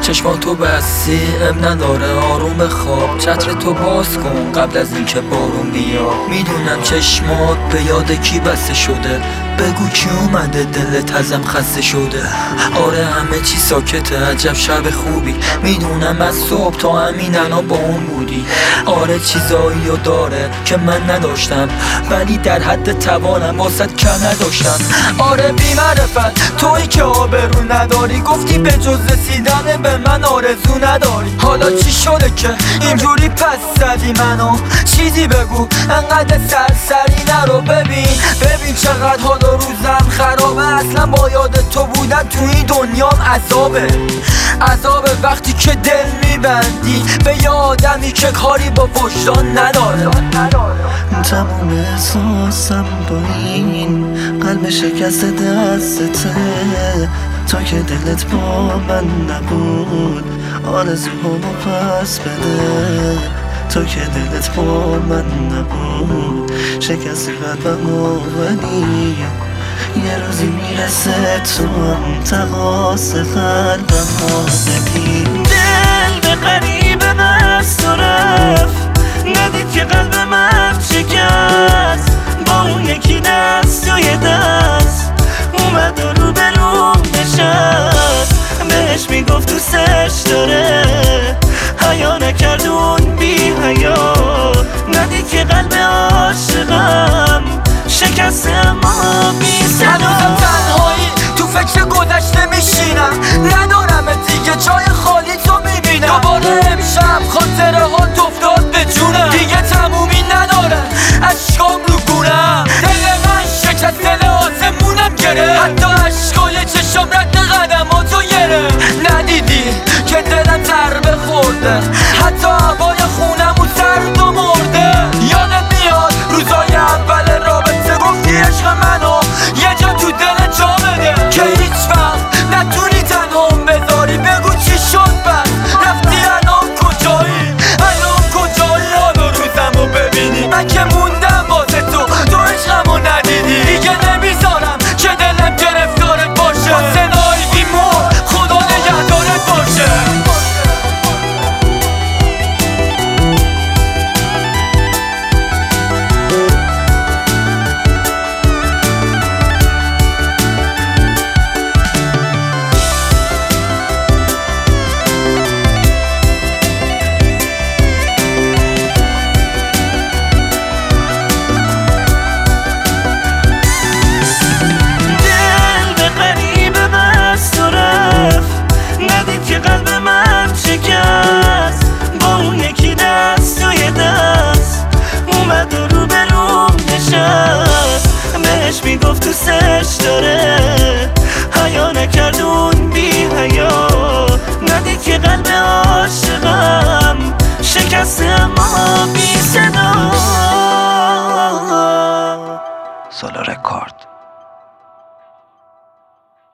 چشماتو بستی اب نداره آروم بخواب، چتر تو باز کن قبل از اینکه بارون بیاد. میدونم چشمات به یاد کی بسته شده، بگو کی اومده دلت ازم خسته شده. آره همه چی ساکته، عجب شب خوبی. میدونم از صبح تا همین الان با اون بودی. آره چیزایی رو داره که من نداشتم، ولی در حد توانم واسط کم نداشتم. آره بی معرفت تویی که آبرو نداری، گفتی به جز رسیدن به من آرزو نداری. حالا چی شده که اینجوری پس زدی منو؟ چیزی بگو انقدر سرسری نرو. ببین چقدر حال و روزم خرابه، اصلا با یاد تو بودن تو این دنیام عذابه وقتی که دل میبندی به یه آدمی که کاری با وجدان نداره. تموم احساسم با این قلب شکست دستته، تا که دلت با من نبود آرزوهامو پس بده. تو که دلت با من نبود شکست قلبمو، ولی یه روزی میرسه تو هم تقاس قلبمو بدی. دل به قریب بست و رفت، ندید که قلب من شکست. با اون یکی دست و یه دست اومد و رو به رو نشست. بهش میگفت دوستش داره، حیا نکرد اون بی حیا. ندید که قلب عاشقم شکسته اما بی صدا. هنوزم تنهایی تو فکر گذشته میشینم، ندارم دیگه جای خالی تو میبینم. دوباره امشب خاطره ها افتاد به جونم، دیگه تمومی نداره اشکام رو گونم. دل من شکست، دل آسمونم گره، حتی اشکای چشم رد قدماتو گره. ندیدی که دلم ضربه خورده، حتی هوای خونم و سرد و مرده. یادت میاد روزای اول رابطه گفتی عشق منو یه جا تو دل جا بده، که هیچ وقت نتونی تنهام بذاری. بگو چی شد بس رفتی الان کجایی حالا روزمو ببینی. من که موندم واسه تو عشقمو ندیدی. دیگه نمیذارم که دلم گرفتارت باشه، واسه نایدی مور خدا نگهدارت باشه. میگفت دوستش داره،